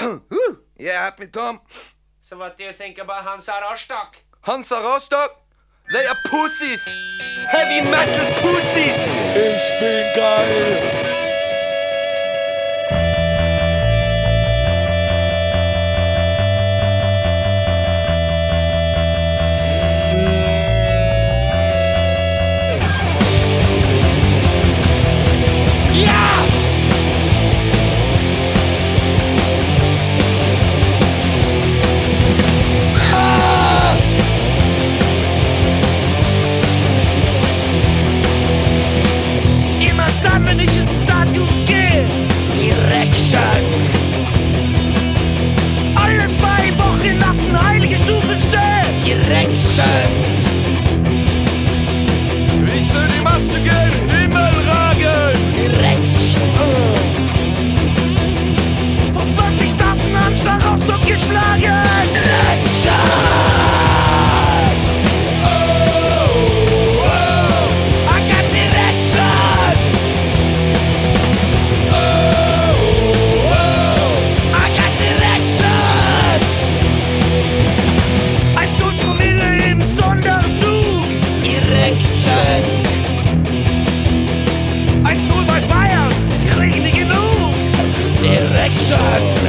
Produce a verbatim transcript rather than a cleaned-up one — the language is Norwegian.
Yeah, happy, Tom. So what do you think about Hansa Rostock? Hansa Rostock? They are pussies. Heavy metal pussies. Ich bin geil. Ich seh die Maste gen Himmel ragen. Erection. Vor zwanzig Starzen Hansa Rostock geschlagen. Erection. Oh, oh, I got the erection. Oh, oh, I got the erection. I stood Promille im Sonderzug. Erection. eins null bei Bayern, ich krieg nicht genug. Erection.